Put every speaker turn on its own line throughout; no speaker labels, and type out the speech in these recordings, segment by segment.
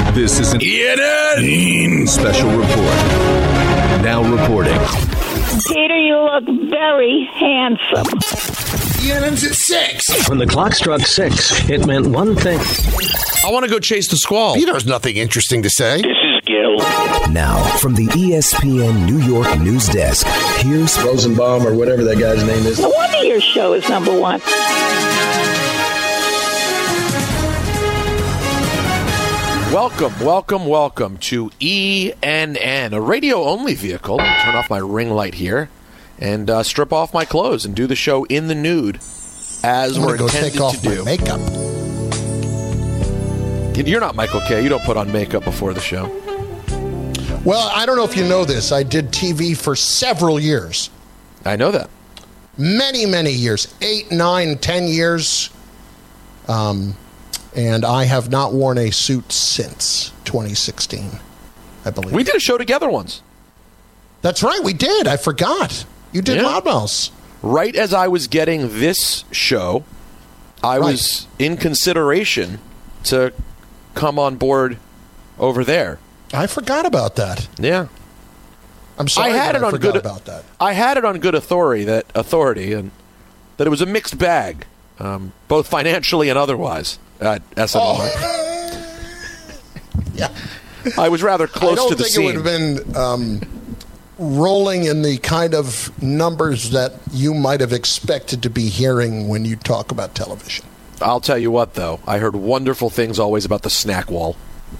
This is an ENN special report. Now reporting.
Peter, you look very handsome.
ENN's at 6.
When the clock struck 6, it meant one thing.
I want to go chase the squall.
Peter has nothing interesting to say.
This is Gil.
Now, from the ESPN New York news desk, here's
Rosenbaum or whatever that guy's name is.
No wonder your show is number one.
Welcome to ENN, a radio-only vehicle. I'll turn off my ring light here and strip off my clothes and do the show in the nude as we're intended
take off
to do.
My makeup.
You're not Michael Kay. You don't put on makeup before the show.
Well, I don't know if you know this. I did TV for several years.
I know that.
Many, many years. 8, 9, 10 years. And I have not worn a suit since 2016, I believe.
We did a show together once.
That's right, we did. I forgot. You did Loudmouths.
Right as I was getting this show, I was in consideration to come on board over there.
I forgot about that.
Yeah.
I'm sorry
I
forgot about that.
I had it on good authority and that it was a mixed bag, both financially and otherwise. At SNY.
Yeah.
I was rather close to the scene.
I don't think it would have been rolling in the kind of numbers that you might have expected to be hearing when you talk about television.
I'll tell you what, though. I heard wonderful things always about the snack wall.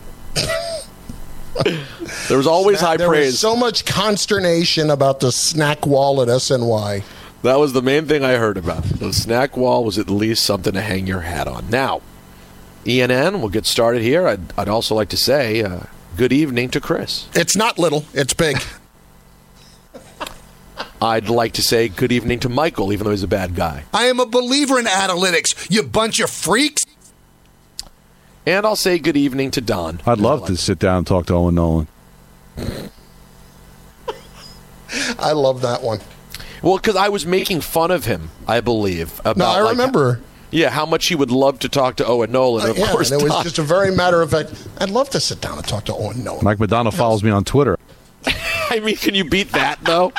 There was always high praise.
There was so much consternation about the snack wall at SNY.
That was the main thing I heard about. The snack wall was at least something to hang your hat on. Now, ENN, we'll get started here. I'd also like to say good evening to Chris.
It's not little. It's big.
I'd like to say good evening to Michael, even though he's a bad guy.
I am a believer in analytics, you bunch of freaks.
And I'll say good evening to Don.
I'd love to sit down and talk to Owen Nolan.
I love that one.
Well, because I was making fun of him, I believe. About,
I remember.
How much he would love to talk to Owen Nolan. Of course,
and it was just a very matter of fact. I'd love to sit down and talk to Owen Nolan.
Mike Madonna follows me on Twitter.
I mean, can you beat that, though?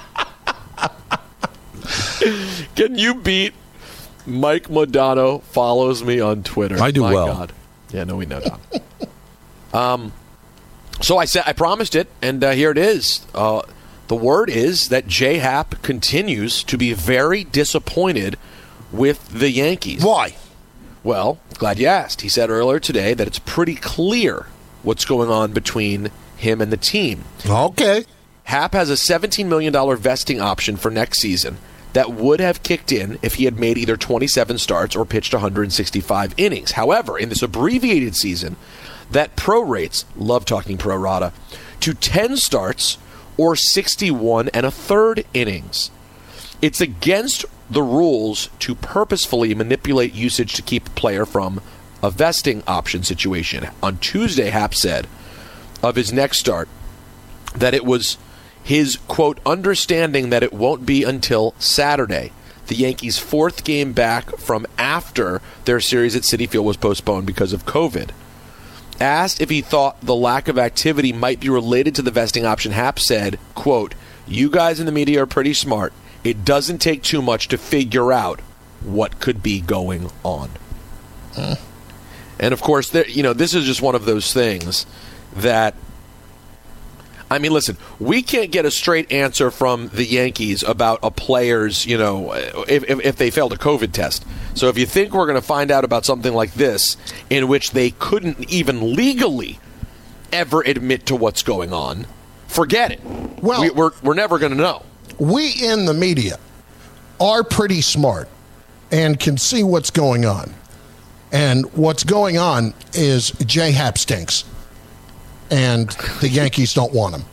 Can you beat Mike Modano follows me on Twitter?
I do
My
well.
God. Yeah, no, we know, Don. So I promised it, and here it is. The word is that J-Hap continues to be very disappointed with the Yankees.
Why?
Well, glad you asked. He said earlier today that it's pretty clear what's going on between him and the team.
Okay.
Hap has a $17 million vesting option for next season that would have kicked in if he had made either 27 starts or pitched 165 innings. However, in this abbreviated season, that prorates, love talking pro rata, to 10 starts or 61 1/3 innings. It's against the rules to purposefully manipulate usage to keep a player from a vesting option situation. On Tuesday, Hap said of his next start that it was his, quote, understanding that it won't be until Saturday, the Yankees' 4th game back from after their series at Citi Field was postponed because of COVID. Asked if he thought the lack of activity might be related to the vesting option, Hap said, quote, you guys in the media are pretty smart. It doesn't take too much to figure out what could be going on. And, of course, this is just one of those things that, I mean, listen, we can't get a straight answer from the Yankees about a player's, if they failed a COVID test. So if you think we're going to find out about something like this in which they couldn't even legally ever admit to what's going on, forget it.
Well,
we're never going to know.
We in the media are pretty smart and can see what's going on. And what's going on is J-Hap stinks. And the Yankees don't want him.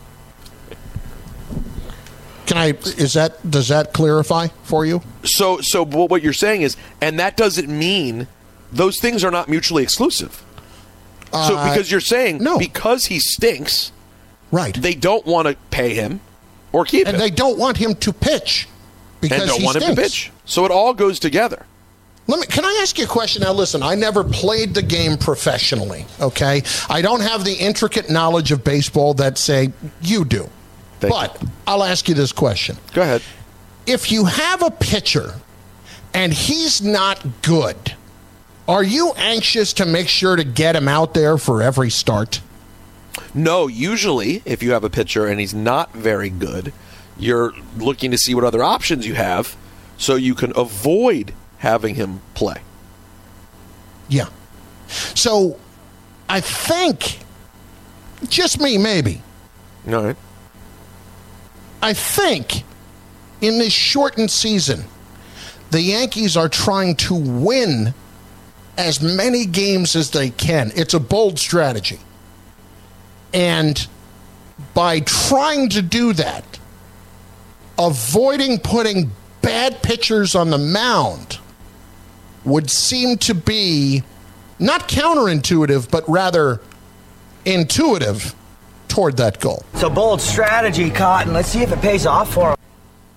Does that clarify for you?
So what you're saying is, and that doesn't mean those things are not mutually exclusive. So because you're saying because he stinks,
right?
They don't want to pay him or keep him.
And they don't want him to pitch because
and don't
he
want
stinks.
him to pitch. So it all goes together.
Can I ask you a question? Now, listen, I never played the game professionally, okay? I don't have the intricate knowledge of baseball that, say, you do. But I'll ask you this question.
Go ahead.
If you have a pitcher and he's not good, are you anxious to make sure to get him out there for every start?
No, usually if you have a pitcher and he's not very good, you're looking to see what other options you have so you can avoid having him play.
Yeah. So I think, just me maybe,
All right.
I think in this shortened season, the Yankees are trying to win as many games as they can. It's a bold strategy. And by trying to do that, avoiding putting bad pitchers on the mound would seem to be not counterintuitive, but rather intuitive toward that goal.
It's a bold strategy, Cotton. Let's see if it pays off for him.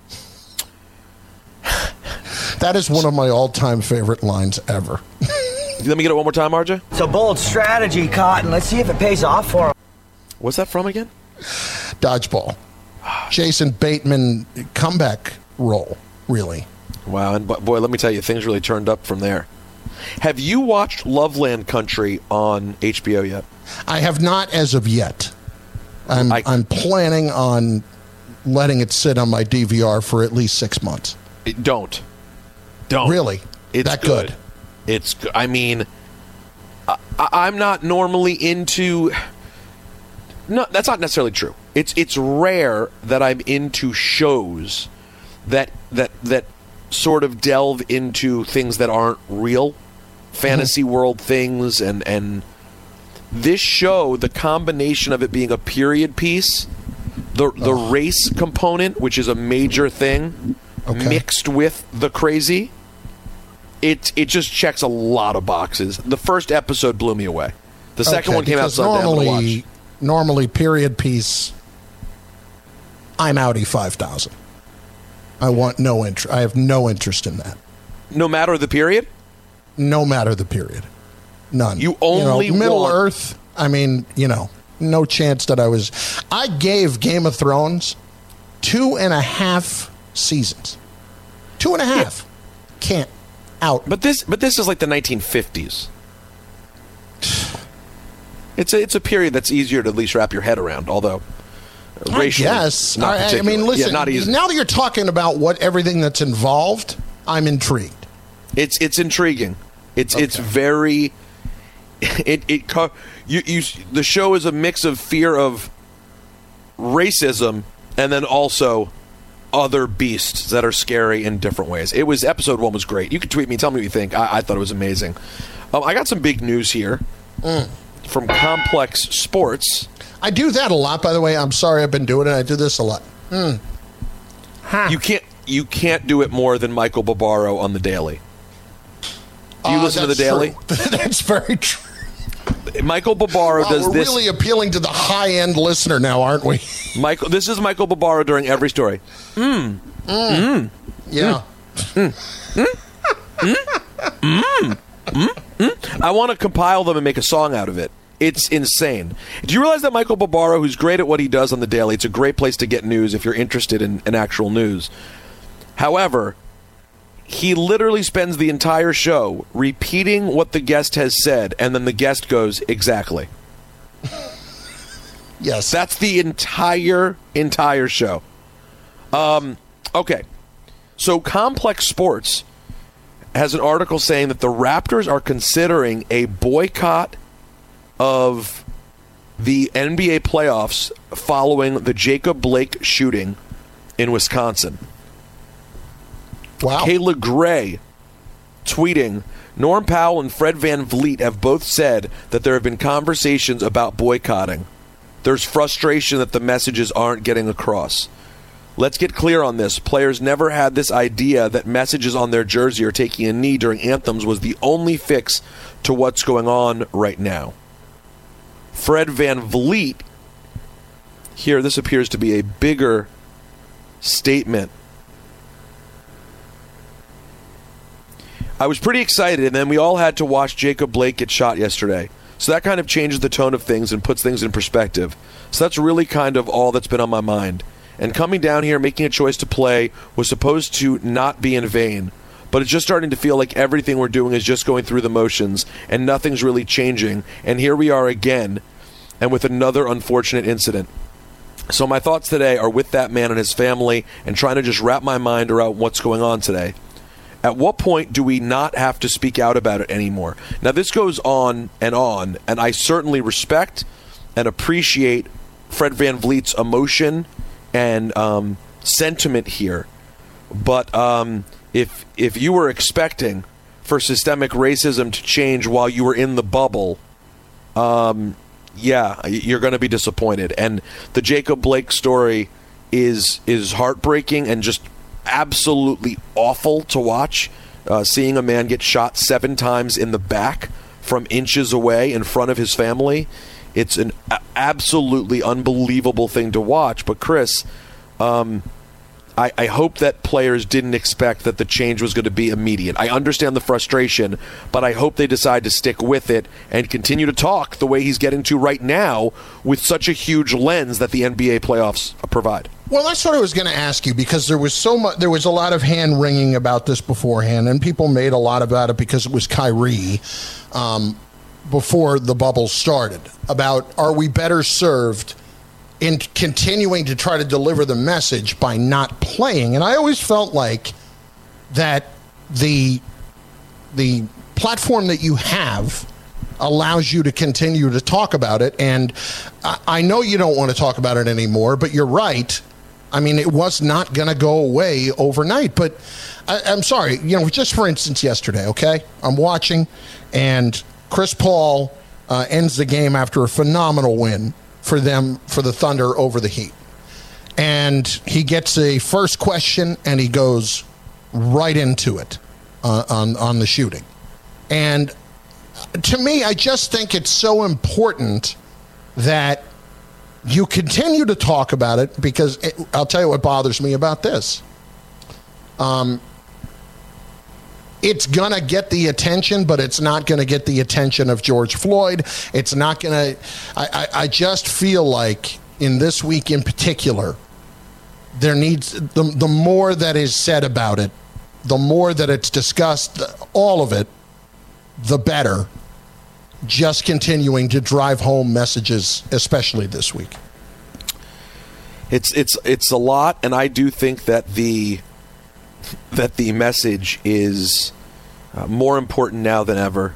That is one of my all-time favorite lines ever.
Let me get it one more time, RJ.
It's a bold strategy, Cotton. Let's see if it pays off for him.
What's that from again?
Dodgeball. Jason Bateman comeback role, really.
Wow, and boy, let me tell you, things really turned up from there. Have you watched Loveland Country on HBO yet?
I have not as of yet. I'm planning on letting it sit on my DVR for at least 6 months.
Don't.
Really?
It's
that good?
It's good. I mean, I'm not normally into... No, that's not necessarily true. It's rare that I'm into shows that sort of delve into things that aren't real, fantasy world things, and this show, the combination of it being a period piece, the race component, which is a major thing, mixed with the crazy, it just checks a lot of boxes. The first episode blew me away. The second one came out Sunday. I'm gonna watch.
Normally, period piece, I'm Audi 5000. I want no interest. I have no interest in that.
No matter the period?
No matter the period. None.
You only
Middle
want...
Earth, I mean, no chance that I gave Game of Thrones 2.5 seasons. 2.5. Yeah. Can't. Out.
But this is like the 1950s. It's a period that's easier to at least wrap your head around, although racially,
yes.
not particularly.
I mean, listen,
not easy.
Now that you're talking about everything that's involved, I'm intrigued.
It's intriguing. It's very the show is a mix of fear of racism and then also other beasts that are scary in different ways. Episode 1 was great. You can tweet me, tell me what you think. I thought it was amazing. I got some big news here. From Complex Sports.
I do that a lot, by the way. I'm sorry I've been doing it. I do this a lot.
You can't do it more than Michael Barbaro on The Daily. Do you listen to The Daily?
That's very true.
Michael Barbaro does
we're
this.
We're really appealing to the high-end listener now, aren't we?
This is Michael Barbaro during every story.
Yeah.
I want to compile them and make a song out of it. It's insane. Do you realize that Michael Barbaro, who's great at what he does on The Daily, it's a great place to get news if you're interested in actual news. However, he literally spends the entire show repeating what the guest has said, and then the guest goes, exactly.
Yes.
That's the entire show. Okay. So Complex Sports has an article saying that the Raptors are considering a boycott of the NBA playoffs following the Jacob Blake shooting in Wisconsin.
Wow.
Kayla Gray tweeting, Norm Powell and Fred VanVleet have both said that there have been conversations about boycotting. There's frustration that the messages aren't getting across. Let's get clear on this. Players never had this idea that messages on their jersey or taking a knee during anthems was the only fix to what's going on right now. Fred VanVleet, here, this appears to be a bigger statement. I was pretty excited, and then we all had to watch Jacob Blake get shot yesterday. So that kind of changes the tone of things and puts things in perspective. So that's really kind of all that's been on my mind. And coming down here, making a choice to play was supposed to not be in vain. But it's just starting to feel like everything we're doing is just going through the motions, and nothing's really changing. And here we are again, and with another unfortunate incident. So my thoughts today are with that man and his family, and trying to just wrap my mind around what's going on today. At what point do we not have to speak out about it anymore? Now, this goes on, and I certainly respect and appreciate Fred VanVleet's emotion and sentiment here. But if you were expecting for systemic racism to change while you were in the bubble, yeah, you're going to be disappointed. And the Jacob Blake story is heartbreaking and just absolutely awful to watch. Seeing a man get shot 7 times in the back from inches away in front of his family, it's an absolutely unbelievable thing to watch. But Chris, I hope that players didn't expect that the change was going to be immediate. I understand the frustration, but I hope they decide to stick with it and continue to talk the way he's getting to right now with such a huge lens that the NBA playoffs provide.
Well, that's what I was going to ask you, because there was a lot of hand-wringing about this beforehand, and people made a lot about it because it was Kyrie before the bubble started, about are we better served in continuing to try to deliver the message by not playing. And I always felt like that the platform that you have allows you to continue to talk about it. And I know you don't want to talk about it anymore, but you're right. I mean, it was not going to go away overnight. But I'm sorry, just for instance, yesterday, okay? I'm watching, and Chris Paul ends the game after a phenomenal win for the Thunder over the Heat. And he gets a first question, and he goes right into it on the shooting. And to me, I just think it's so important that you continue to talk about it, because I'll tell you what bothers me about this. It's going to get the attention, but it's not going to get the attention of George Floyd. It's not going to... I just feel like in this week in particular, there needs... The more that is said about it, the more that it's discussed, all of it, the better. Just continuing to drive home messages, especially this week.
It's a lot, and I do think that the message is more important now than ever.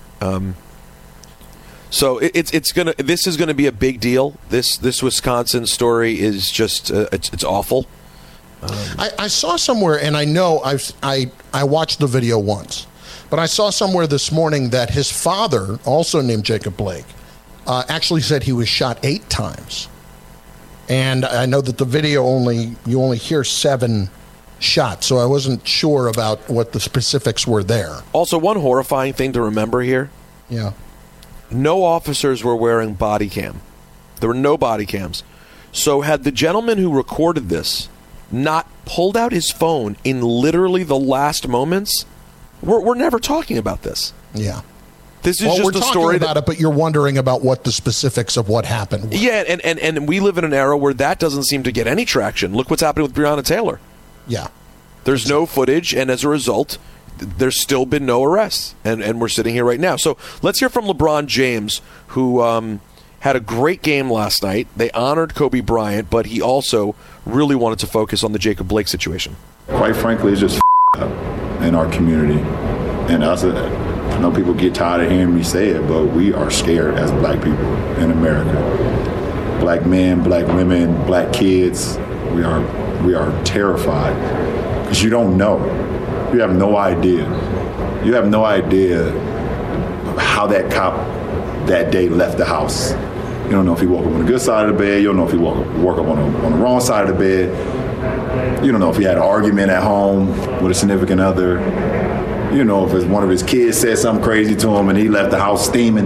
So this is gonna be a big deal. This Wisconsin story is just it's awful.
I saw somewhere, and I know I watched the video once, but I saw somewhere this morning that his father, also named Jacob Blake, actually said he was shot 8 times. And I know that the video you only hear 7 shots, so I wasn't sure about what the specifics were there.
Also, one horrifying thing to remember here.
Yeah.
No officers were wearing body cam. There were no body cams. So had the gentleman who recorded this not pulled out his phone in literally the last moments, we're never talking about this.
Yeah.
This is just
we're
a
talking
story
about it, but you're wondering about what the specifics of what happened were.
Yeah, and we live in an era where that doesn't seem to get any traction. Look what's happening with Breonna Taylor.
Yeah.
There's no footage, and as a result, there's still been no arrests. And we're sitting here right now. So let's hear from LeBron James, who had a great game last night. They honored Kobe Bryant, but he also really wanted to focus on the Jacob Blake situation.
Quite frankly, it's just up in our community. And I know people get tired of hearing me say it, but we are scared as black people in America. Black men, black women, black kids, we are terrified. Because you don't know. You have no idea. You have no idea how that cop that day left the house. You don't know if he woke up on the good side of the bed. You don't know if he woke up on the wrong side of the bed. You don't know if he had an argument at home with a significant other. You know if one of his kids said something crazy to him and he left the house steaming.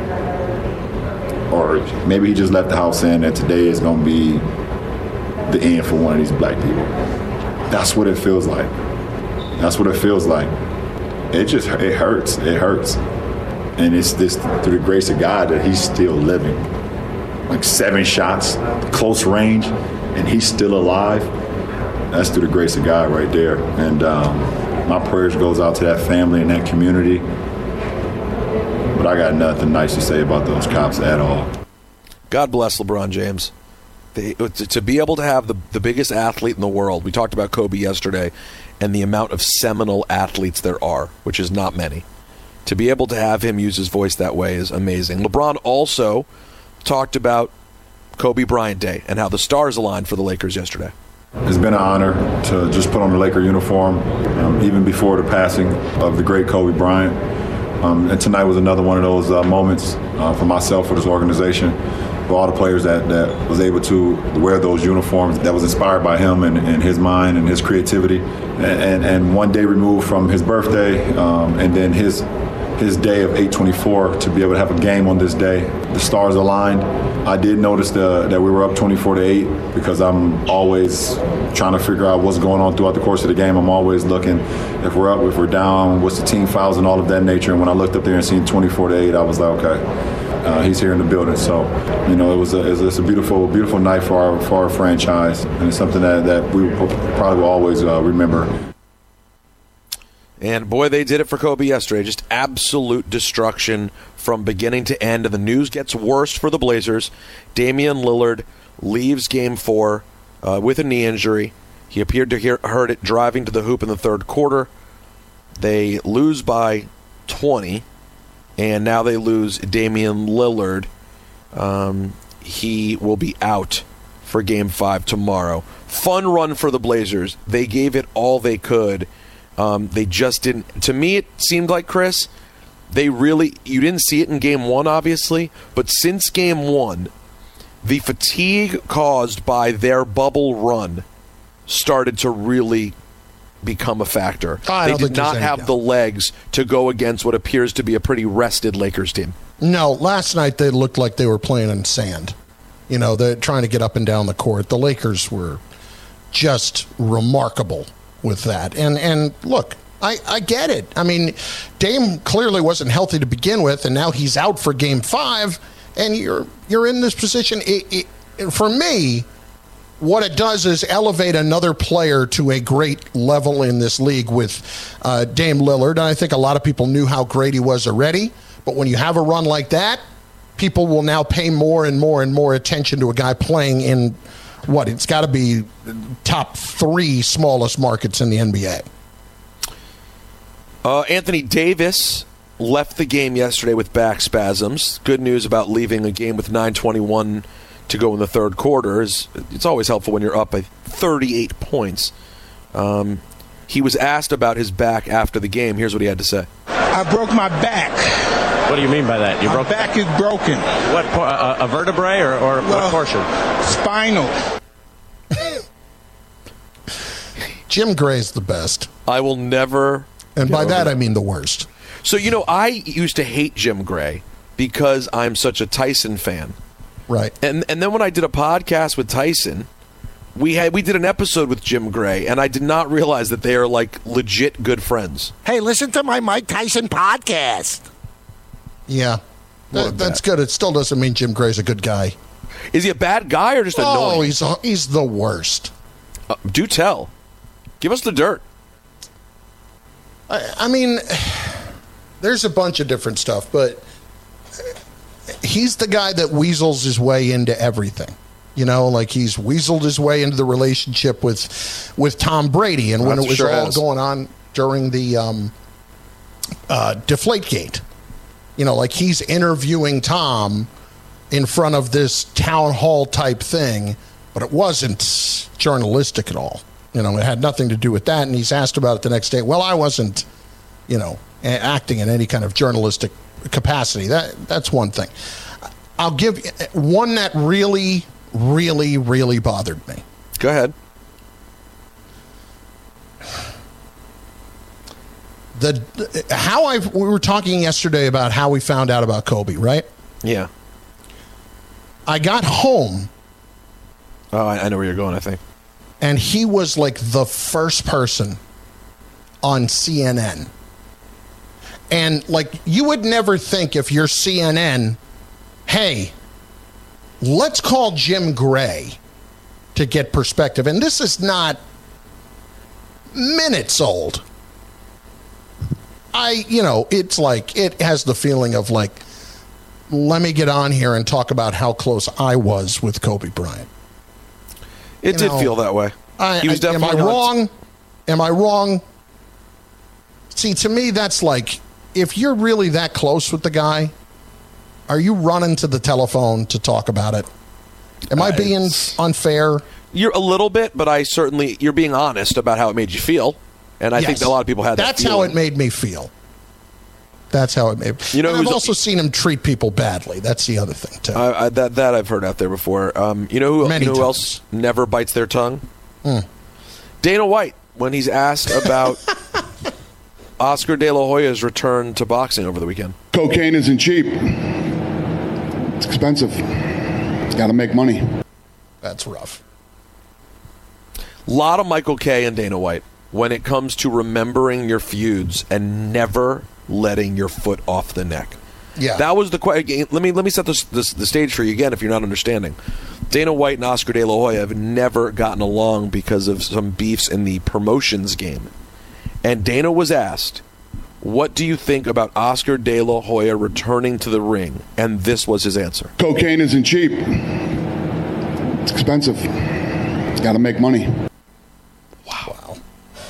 Or maybe he just left the house saying that today is going to be the end for one of these black people. That's what it feels like. That's what it feels like. it hurts. It hurts. And it's this through the grace of God that he's still living. Like 7 shots, close range, and he's still alive. That's through the grace of God right there. And my prayers goes out to that family and that community. But I got nothing nice to say about those cops at all.
God bless LeBron James. To be able to have the biggest athlete in the world, we talked about Kobe yesterday, and the amount of seminal athletes there are, which is not many. To be able to have him use his voice that way is amazing. LeBron also talked about Kobe Bryant Day and how the stars aligned for the Lakers yesterday.
It's been an honor to just put on the Laker uniform, even before the passing of the great Kobe Bryant. And tonight was another one of those moments for myself, for this organization, for all the players that was able to wear those uniforms, that was inspired by him and his mind and his creativity. And one day removed from his birthday, and then his day of 8/24, to be able to have a game on this day. The stars aligned. I did notice that we were up 24-8 because I'm always trying to figure out what's going on throughout the course of the game. I'm always looking if we're up, if we're down, what's the team fouls and all of that nature. And when I looked up there and seen 24-8, I was like, okay, he's here in the building. So, you know, it's a beautiful, beautiful night for our franchise, and it's something that we probably will always remember.
And boy, they did it for Kobe yesterday. Just absolute destruction from beginning to end. And the news gets worse for the Blazers. Damian Lillard leaves Game 4 with a knee injury. He appeared to hurt it driving to the hoop in the third quarter. They lose by 20, and now they lose Damian Lillard. He will be out for Game 5 tomorrow. Fun run for the Blazers. They gave it all they could. They just didn't. To me, it seemed like, Chris, you didn't see it in Game 1, obviously, but since Game 1, the fatigue caused by their bubble run started to really become a factor. They did not have the legs to go against what appears to be a pretty rested Lakers team.
No, last night they looked like they were playing in sand. You know, they're trying to get up and down the court. The Lakers were just remarkable with that. And look, I get it. I mean, Dame clearly wasn't healthy to begin with, and now he's out for Game 5, and you're in this position. For me, what it does is elevate another player to a great level in this league with Dame Lillard. And I think a lot of people knew how great he was already, but when you have a run like that, people will now pay more and more and more attention to a guy playing in it's got to be top 3 smallest markets in the NBA.
Anthony Davis left the game yesterday with back spasms. Good news about leaving a game with 9:21 to go in the third quarter is it's always helpful when you're up by 38 points. He was asked about his back after the game. Here's what he had to say.
I broke my back.
What do you mean by that?
My back is broken.
What, a vertebrae or what portion?
Spinal.
Jim Gray's the best.
I will never...
And by that, I mean the worst.
So, you know, I used to hate Jim Gray because I'm such a Tyson fan.
Right.
And then when I did a podcast with Tyson, we did an episode with Jim Gray, and I did not realize that they are, like, legit good friends.
Hey, listen to my Mike Tyson podcast.
Yeah. That's good. It still doesn't mean Jim Gray's a good guy.
Is he a bad guy or just annoying?
Oh, he's the worst.
Do tell. Give us the dirt.
I mean, there's a bunch of different stuff, but he's the guy that weasels his way into everything. You know, like he's weaseled his way into the relationship with Tom Brady, and when it was all going on during the Deflategate, you know, like he's interviewing Tom in front of this town hall type thing, but it wasn't journalistic at all. You know, it had nothing to do with that, and he's asked about it the next day. Well, I wasn't, you know, acting in any kind of journalistic capacity. That's one thing. I'll give you one that really, really, really bothered me.
Go ahead.
We were talking yesterday about how we found out about Kobe, right?
Yeah.
I got home.
Oh, I know where you're going, I think.
And he was like the first person on CNN And, like, you would never think if you're CNN, hey, let's call Jim Gray to get perspective. And this is not minutes old. It's like, it has the feeling of, like, let me get on here and talk about how close I was with Kobe Bryant.
It did feel that way. He was definitely
am I wrong? Am I wrong? See, to me, that's like, if you're really that close with the guy, are you running to the telephone to talk about it? Am I being unfair?
You're a little bit, but you're being honest about how it made you feel. And I think a lot of people had that
That's
feeling.
how it made me feel. That's how it made me feel. I've also seen him treat people badly. That's the other thing, too.
That I've heard out there before. You know who else never bites their tongue? Dana White, when he's asked about Oscar De La Hoya's return to boxing over the weekend.
Cocaine isn't cheap. It's expensive. It's got to make money.
That's rough.
A lot of Michael Kay and Dana White when it comes to remembering your feuds and never letting your foot off the neck.
Yeah,
that was the question. Let me set the stage for you again if you're not understanding. Dana White and Oscar De La Hoya have never gotten along because of some beefs in the promotions game. And Dana was asked, what do you think about Oscar De La Hoya returning to the ring? And this was his answer.
Cocaine isn't cheap. It's expensive. It's got to make money.
Wow.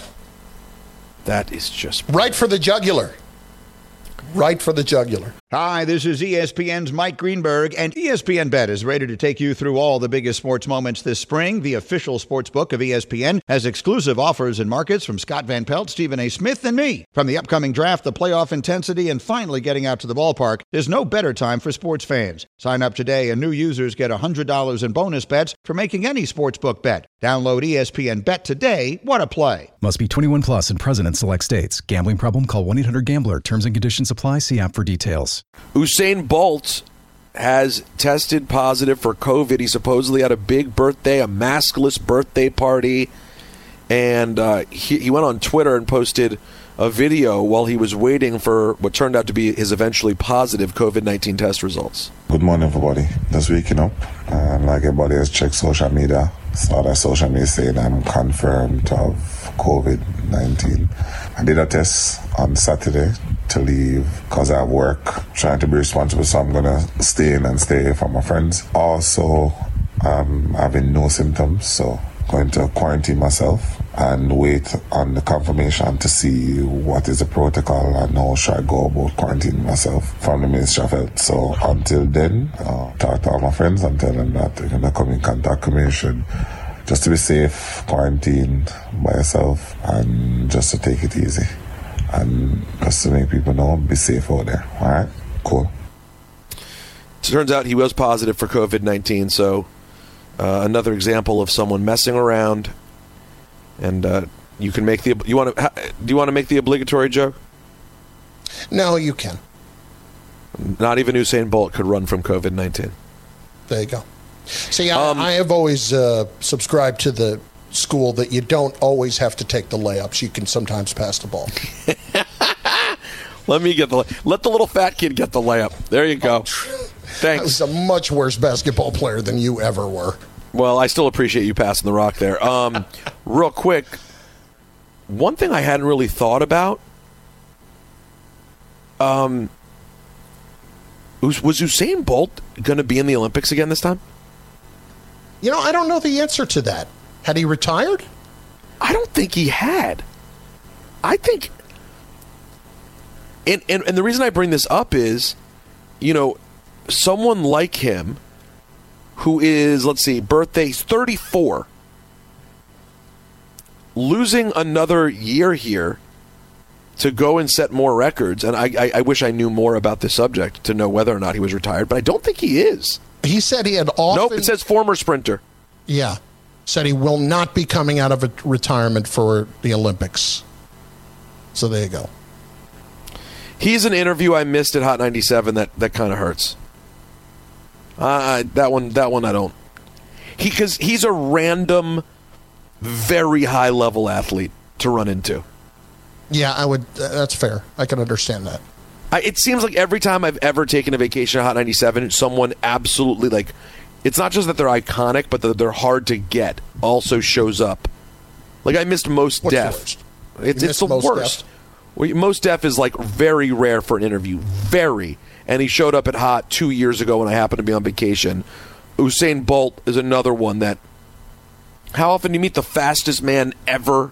That is just...
right for the jugular. Right for the jugular.
Hi, this is ESPN's Mike Greenberg, and ESPN Bet is ready to take you through all the biggest sports moments this spring. The official sports book of ESPN has exclusive offers and markets from Scott Van Pelt, Stephen A. Smith, and me. From the upcoming draft, the playoff intensity, and finally getting out to the ballpark, there's no better time for sports fans. Sign up today, and new users get $100 in bonus bets for making any sportsbook bet. Download ESPN Bet today. What a play.
Must be 21 plus and present in select states. Gambling problem? Call 1-800-GAMBLER. Terms and conditions apply. See app for details.
Usain Bolt has tested positive for COVID. He supposedly had a big birthday, a maskless birthday party, and he went on Twitter and posted a video while he was waiting for what turned out to be his eventually positive COVID-19 test results.
Good morning, everybody. Just waking up. Like everybody has checked social media. Saw that social media saying I'm confirmed of COVID-19. I did a test on Saturday to leave because I have work, trying to be responsible, so I'm going to stay in and stay from my friends. Also, having no symptoms, so going to quarantine myself and wait on the confirmation to see what is the protocol and how should I go about quarantining myself from the Ministry of Health. So until then, talk to all my friends and tell them that they're going to come in contact with me, just to be safe, quarantine by yourself, and just to take it easy. And just to make people know, be safe out there. All right? Cool.
It turns out he was positive for COVID-19, so another example of someone messing around. And you can make the... do you want to make the obligatory joke?
No, you can.
Not even Usain Bolt could run from COVID-19.
There you go. See, I have always subscribed to the school that you don't always have to take the layups. You can sometimes pass the ball.
Let the little fat kid get the layup. There you go. Thanks.
I was a much worse basketball player than you ever were.
Well, I still appreciate you passing the rock there. Real quick, one thing I hadn't really thought about, was Usain Bolt going to be in the Olympics again this time?
You know, I don't know the answer to that. Had he retired?
I don't think he had. I think... And the reason I bring this up is, you know, someone like him who is, let's see, birthday's 34, losing another year here to go and set more records, and I wish I knew more about this subject to know whether or not he was retired, but I don't think he is.
He said he had often...
Nope, it says former sprinter.
Yeah. Said he will not be coming out of a retirement for the Olympics. So there you go.
He's an interview I missed at Hot 97 that kind of hurts. That one I don't. Because he's a random, very high-level athlete to run into.
Yeah, I would. That's fair. I can understand that.
It seems like every time I've ever taken a vacation at Hot 97, someone absolutely, like, it's not just that they're iconic, but that they're hard to get also shows up. Like, I missed Most Def. It's the worst. Most Def is, like, very rare for an interview. Very. And he showed up at Hot 2 years ago when I happened to be on vacation. Usain Bolt is another one that, how often do you meet the fastest man ever?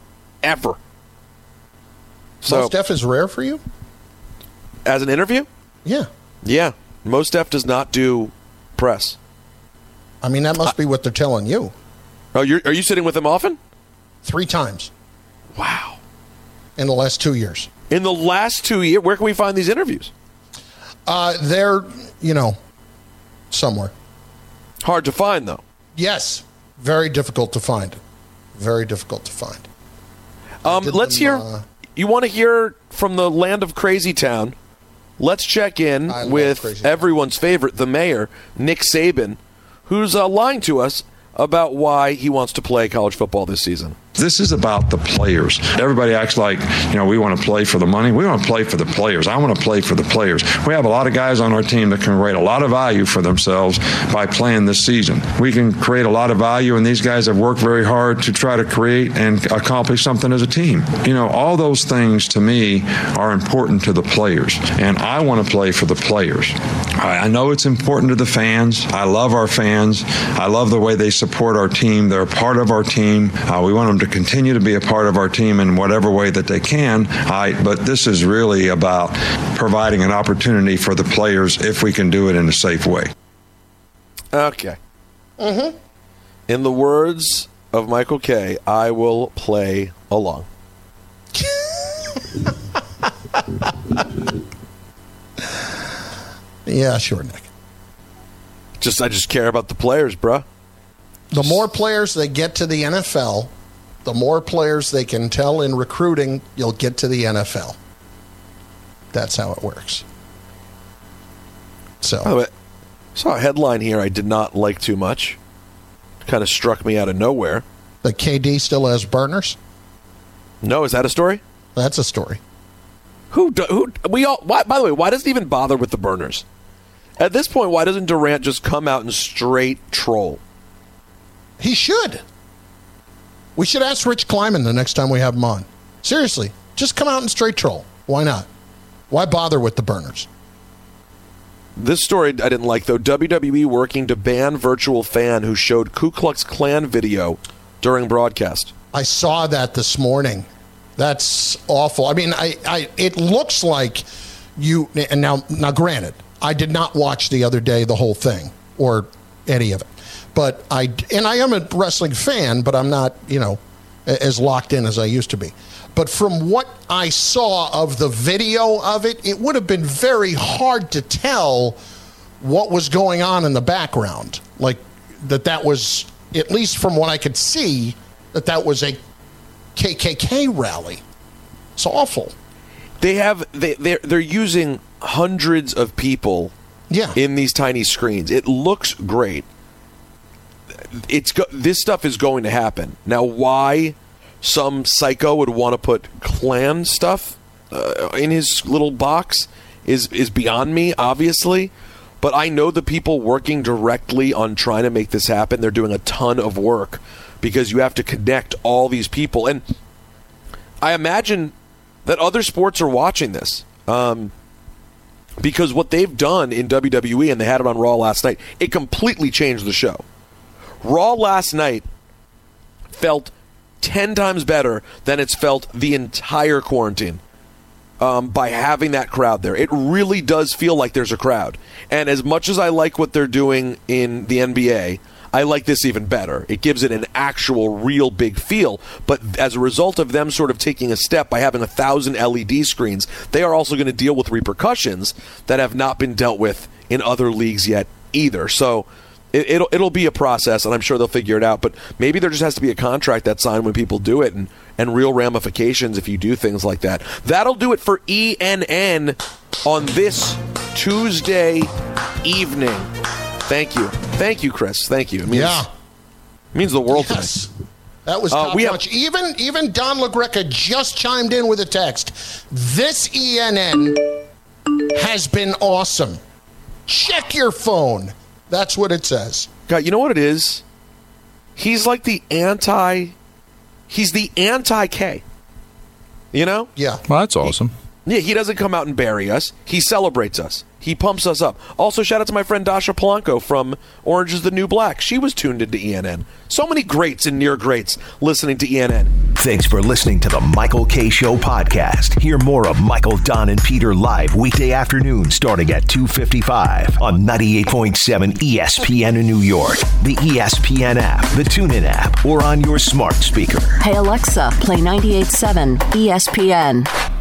So,
Most Def is rare for you?
As an interview?
Yeah.
Yeah. Most Def does not do press.
I mean, that must be what they're telling you.
Oh, are you sitting with him often?
3 times.
Wow.
In the last 2 years.
In the last 2 years? Where can we find these interviews?
They're, somewhere.
Hard to find, though.
Yes. Very difficult to find. Very difficult to find.
Let's hear. You want to hear from the land of Crazy Town? Let's check in with everyone's favorite, the mayor, Nick Saban, who's lying to us about why he wants to play college football this season.
This is about the players. Everybody acts like, we want to play for the money. We want to play for the players. I want to play for the players. We have a lot of guys on our team that can create a lot of value for themselves by playing this season. We can create a lot of value, and these guys have worked very hard to try to create and accomplish something as a team. All those things to me are important to the players, and I want to play for the players. I know it's important to the fans. I love our fans. I love the way they support our team. They're a part of our team. We want them to continue to be a part of our team in whatever way that they can. But this is really about providing an opportunity for the players if we can do it in a safe way.
Okay.
Mm-hmm.
In the words of Michael Kay, I will play along.
Yeah, sure, Nick.
I just care about the players, bruh.
The more players they get to the NFL, the more players they can tell in recruiting, you'll get to the NFL. That's how it works. So,
by the way, I saw a headline here I did not like too much. Kind of struck me out of nowhere.
The KD still has burners?
No, is that a story?
That's a story.
By the way, why does it even bother with the burners? At this point, why doesn't Durant just come out and straight troll?
He should. We should ask Rich Kleiman the next time we have him on. Seriously, just come out and straight troll. Why not? Why bother with the burners?
This story I didn't like, though. WWE working to ban virtual fan who showed Ku Klux Klan video during broadcast.
I saw that this morning. That's awful. I mean, it looks like you... And now, granted, I did not watch the other day the whole thing or any of it. But I am a wrestling fan, but I'm not, as locked in as I used to be. But from what I saw of the video of it, it would have been very hard to tell what was going on in the background. Like, that was, at least from what I could see, that was a KKK rally. It's awful.
They're using hundreds of people in these tiny screens. It looks great. This stuff is going to happen. Now, why some psycho would want to put Klan stuff in his little box is beyond me, obviously. But I know the people working directly on trying to make this happen. They're doing a ton of work because you have to connect all these people. And I imagine that other sports are watching this. Because what they've done in WWE, and they had it on Raw last night, it completely changed the show. Raw last night felt 10 times better than it's felt the entire quarantine by having that crowd there. It really does feel like there's a crowd. And as much as I like what they're doing in the NBA, I like this even better. It gives it an actual, real big feel. But as a result of them sort of taking a step by having 1,000 LED screens, they are also going to deal with repercussions that have not been dealt with in other leagues yet either. So it'll be a process, and I'm sure they'll figure it out. But maybe there just has to be a contract that's signed when people do it, and real ramifications if you do things like that. That'll do it for ENN on this Tuesday evening. Thank you, Chris. Thank you. It means the world to me.
That was top notch. Even Don LaGreca just chimed in with a text. This ENN has been awesome. Check your phone. That's what it says.
God, you know what it is? He's like the anti-K. You know?
Yeah.
Well, that's awesome.
He doesn't come out and bury us. He celebrates us. He pumps us up. Also, shout out to my friend Dasha Polanco from Orange is the New Black. She was tuned into ENN. So many greats and near greats listening to ENN.
Thanks for listening to the Michael K. Show podcast. Hear more of Michael, Don, and Peter live weekday afternoon starting at 2:55 on 98.7 ESPN in New York, the ESPN app, the TuneIn app, or on your smart speaker.
Hey, Alexa, play 98.7 ESPN.